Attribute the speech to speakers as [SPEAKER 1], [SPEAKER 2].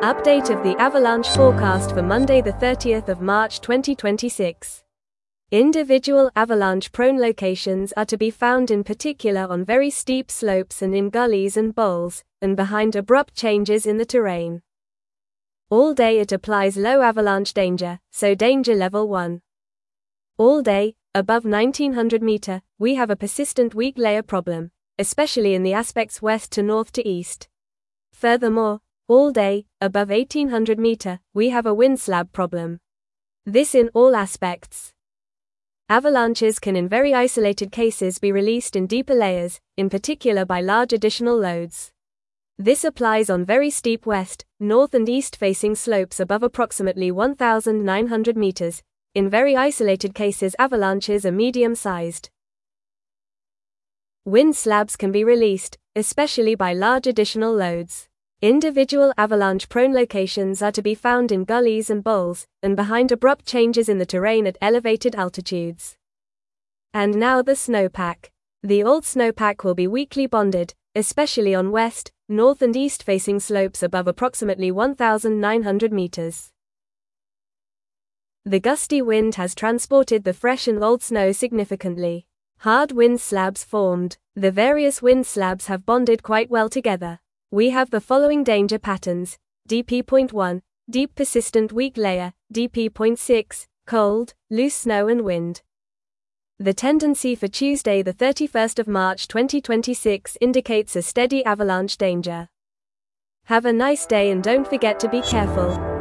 [SPEAKER 1] Update of the avalanche forecast for Monday the 30th of March 2026. Individual avalanche-prone locations are to be found in particular on very steep slopes and in gullies and bowls, and behind abrupt changes in the terrain. All day it applies low avalanche danger, so danger level 1. All day, above 1900 meter, we have a persistent weak layer problem, especially in the aspects west to north to east. Furthermore, all day, above 1800 meter, we have a wind slab problem. This in all aspects. Avalanches can in very isolated cases be released in deeper layers, in particular by large additional loads. This applies on very steep west, north and east-facing slopes above approximately 1,900 meters. In very isolated cases avalanches are medium-sized. Wind slabs can be released, especially by large additional loads. Individual avalanche-prone locations are to be found in gullies and bowls, and behind abrupt changes in the terrain at elevated altitudes. And now the snowpack. The old snowpack will be weakly bonded, especially on west, north and east-facing slopes above approximately 1,900 meters. The gusty wind has transported the fresh and old snow significantly. Hard wind slabs formed. The various wind slabs have bonded quite well together. We have the following danger patterns: DP.1, deep persistent weak layer, DP.6, cold, loose snow and wind. The tendency for Tuesday the 31st of March 2026 indicates a steady avalanche danger. Have a nice day and don't forget to be careful.